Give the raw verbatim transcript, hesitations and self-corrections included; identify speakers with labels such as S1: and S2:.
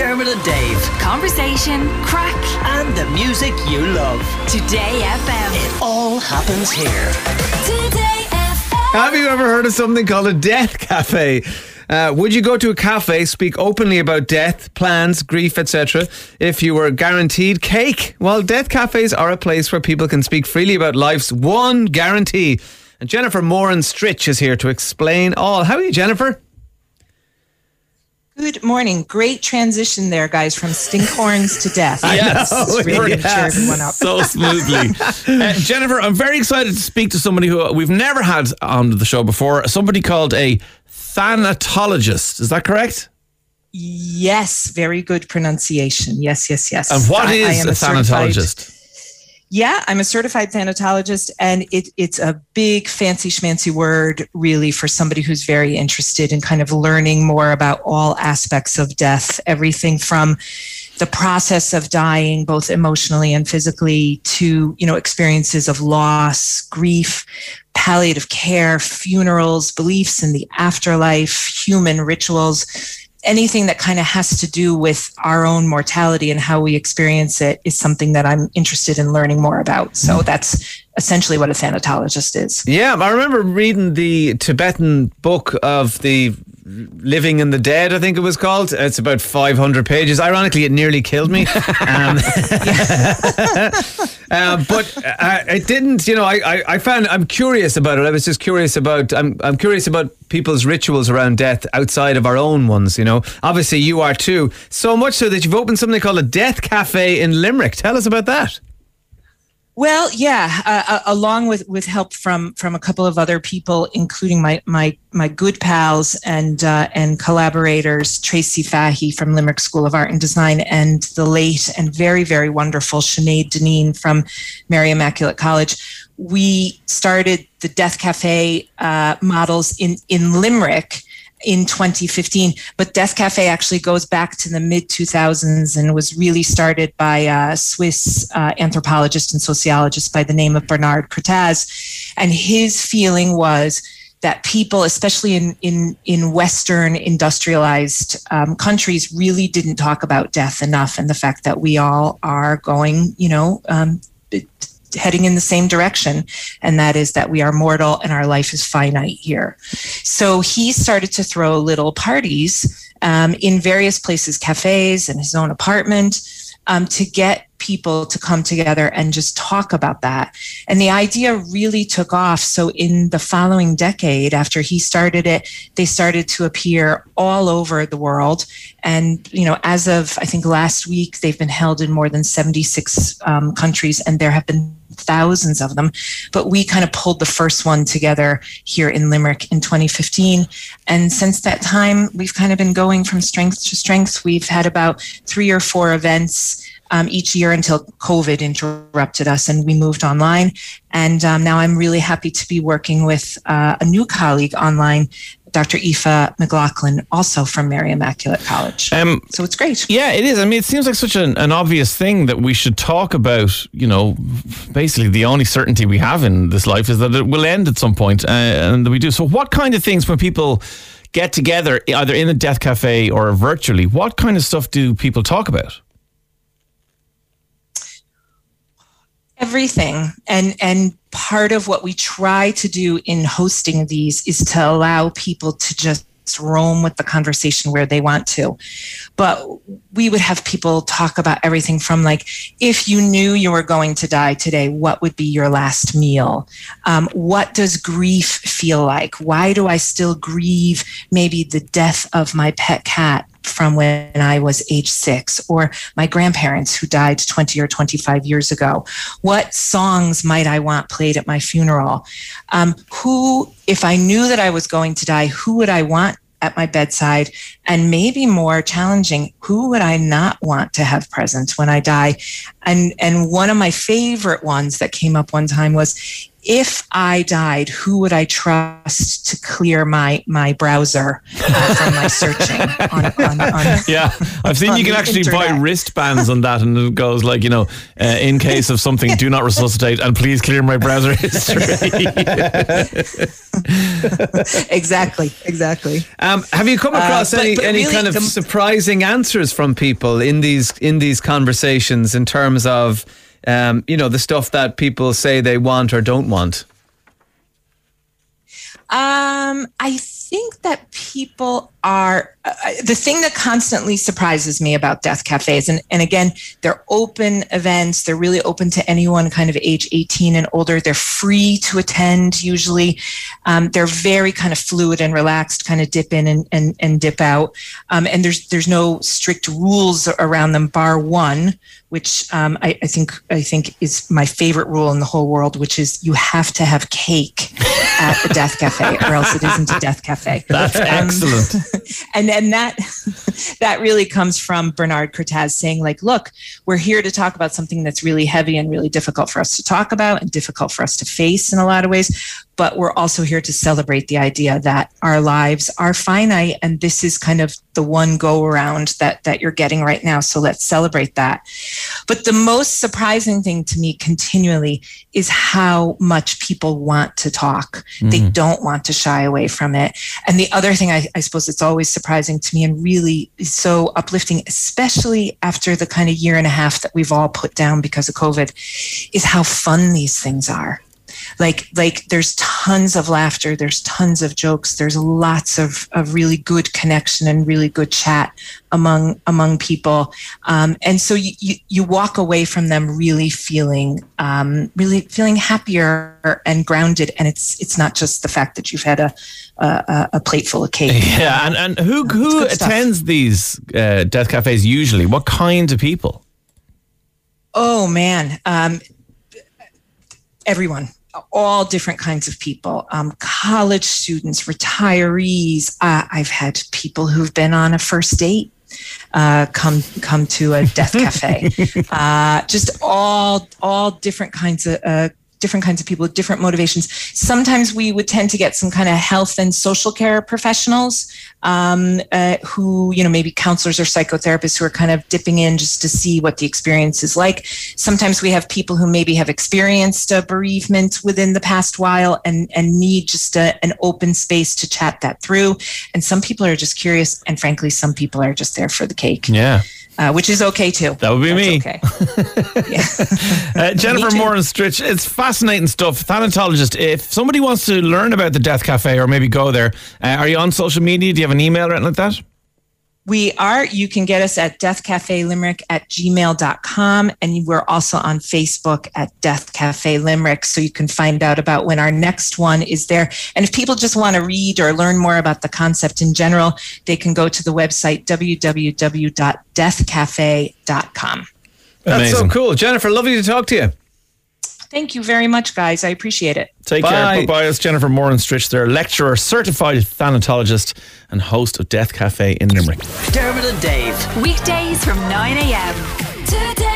S1: Dermot and Dave.
S2: Conversation, crack,
S1: and the music you love.
S2: Today F M.
S1: It all happens here.
S2: Today F M.
S3: Have you ever heard of something called a death cafe? Uh, would you go to a cafe, speak openly about death, plans, grief, et cetera if you were guaranteed cake? Well, death cafes are a place where people can speak freely about life's one guarantee. And Jennifer Moran-Stritch is here to explain all. How are you, Jennifer?
S4: Good morning. Great transition there, guys, from stinkhorns to death.
S3: Yes,
S4: It's really
S3: yeah.
S4: cheer everyone up.
S5: So smoothly. uh, Jennifer, I'm very excited to speak to somebody who we've never had on the show before, somebody called a thanatologist. Is that correct?
S4: Yes, very good pronunciation. Yes, yes, yes.
S5: And what
S4: I,
S5: is
S4: I am
S5: a
S4: certified-
S5: thanatologist?
S4: Yeah, I'm a certified thanatologist, and it, it's a big, fancy schmancy word, really, for somebody who's very interested in kind of learning more about all aspects of death, everything from the process of dying, both emotionally and physically, to, you know, experiences of loss, grief, palliative care, funerals, beliefs in the afterlife, human rituals. Anything that kind of has to do with our own mortality and how we experience it is something that I'm interested in learning more about. So that's essentially what a thanatologist is.
S3: Yeah, I remember reading the Tibetan book of the Living in the Dead, I think it was called. It's about five hundred pages. Ironically, it nearly killed me. Um, uh, but uh, it didn't, you know, I, I, I found, I'm curious about it. I was just curious about, I'm, I'm curious about people's rituals around death outside of our own ones, you know. Obviously, you are too. So much so that you've opened something called a Death Cafe in Limerick. Tell us about that.
S4: Well, yeah, uh, along with, with help from from a couple of other people, including my my my good pals and uh, and collaborators, Tracy Fahey from Limerick School of Art and Design, and the late and very, very wonderful Sinead Deneen from Mary Immaculate College. We started the Death Cafe uh, models in, in Limerick in twenty fifteen, but Death Cafe actually goes back to the mid two thousands and was really started by a Swiss uh, anthropologist and sociologist by the name of Bernard Cortaz. And his feeling was that people, especially in, in, in Western industrialized um, countries, really didn't talk about death enough, and the fact that we all are going, you know, um, heading in the same direction, and that is that we are mortal and our life is finite here. So he started to throw little parties um, in various places, cafes and his own apartment, um, to get people to come together and just talk about that. And the idea really took off. So in the following decade, after he started it, they started to appear all over the world. And, you know, as of, I think last week, they've been held in more than seventy-six um, countries, and there have been thousands of them. But we kind of pulled the first one together here in Limerick in twenty fifteen. And since that time, we've kind of been going from strength to strength. We've had about three or four events Um, each year until COVID interrupted us and we moved online. And um, now I'm really happy to be working with uh, a new colleague online, Doctor Aoife McLaughlin, also from Mary Immaculate College. Um, so it's great.
S5: Yeah, it is. I mean, it seems like such an, an obvious thing that we should talk about. You know, basically the only certainty we have in this life is that it will end at some point, uh, and that we do. So what kind of things, when people get together, either in a Death Cafe or virtually, what kind of stuff do people talk about?
S4: Everything. And and part of what we try to do in hosting these is to allow people to just roam with the conversation where they want to. But we would have people talk about everything from, like, if you knew you were going to die today, what would be your last meal? Um, what does grief feel like? Why do I still grieve maybe the death of my pet cat from when I was age six, or my grandparents who died twenty or twenty-five years ago? What songs might I want played at my funeral? Um, who, if I knew that I was going to die, who would I want at my bedside? And maybe more challenging, who would I not want to have present when I die? And, and one of my favorite ones that came up one time was, if I died, who would I trust to clear my my browser uh, from my searching? On, on, on,
S5: yeah, I've seen you can actually
S4: internet.
S5: buy wristbands on that, and it goes like, you know, uh, in case of something, do not resuscitate, and please clear my browser history.
S4: exactly, exactly.
S3: Um, have you come across
S4: uh,
S3: any? any
S4: But
S3: any
S4: really,
S3: kind of
S4: the-
S3: surprising answers from people in these in these conversations in terms of um, you know, the stuff that people say they want or don't want?
S4: Um, I think that people are uh, the thing that constantly surprises me about death cafes, and, and again, they're open events. They're really open to anyone kind of age eighteen and older. They're free to attend usually. Um, they're very kind of fluid and relaxed, kind of dip in and, and, and dip out. Um, and there's there's no strict rules around them, bar one, which um, I, I think I think is my favorite rule in the whole world, which is you have to have cake at the death cafe, or else it isn't a death cafe.
S5: That's excellent.
S4: And and that that really comes from Bernard Cortaz saying, like, look, we're here to talk about something that's really heavy and really difficult for us to talk about and difficult for us to face in a lot of ways. But we're also here to celebrate the idea that our lives are finite, and this is kind of the one go around that that you're getting right now. So let's celebrate that. But the most surprising thing to me continually is how much people want to talk. Mm-hmm. They don't want to shy away from it. And the other thing I, I suppose it's always surprising to me and really is so uplifting, especially after the kind of year and a half that we've all put down because of COVID, is how fun these things are. Like, like there's tons of laughter, there's tons of jokes, there's lots of, of really good connection and really good chat among among people. Um, and so you, you, you walk away from them really feeling um, really feeling happier and grounded. And it's it's not just the fact that you've had a a, a plate full of cake.
S5: Yeah, and, and who,
S4: It's
S5: who
S4: good stuff.
S5: attends these uh, death cafes usually? What kind of people?
S4: Oh, man. Um, everyone. All different kinds of people, um, college students, retirees. Uh, I've had people who've been on a first date uh, come come to a death cafe. uh, just all all different kinds of uh, different kinds of people with different motivations. Sometimes we would tend to get some kind of health and social care professionals um, uh, who, you know, maybe counselors or psychotherapists who are kind of dipping in just to see what the experience is like. Sometimes we have people who maybe have experienced a bereavement within the past while and, and need just a, an open space to chat that through. And some people are just curious. And frankly, some people are just there for the cake.
S5: Yeah.
S4: Uh, which is okay too.
S5: That would be
S4: That's
S5: me.
S4: Okay. Yeah.
S5: Uh, Jennifer
S4: Me too.
S5: Moran Stritch, it's fascinating stuff. Thanatologist, if somebody wants to learn about the Death Cafe or maybe go there, uh, are you on social media? Do you have an email or anything like that?
S4: We are. You can get us at death cafe limerick at gmail dot com. And we're also on Facebook at Death Cafe Limerick. So you can find out about when our next one is there. And if people just want to read or learn more about the concept in general, they can go to the website w w w dot death cafe dot com.
S3: That's
S5: Amazing.
S3: so cool. Jennifer, lovely to talk to you.
S4: Thank you very much, guys. I appreciate it.
S5: Take
S3: Bye.
S5: care. Bye-bye. It's Jennifer Moran Stritch there, lecturer, certified thanatologist and host of Death Cafe in Limerick.
S1: Dermot and Dave.
S2: Weekdays from nine a.m.
S6: Today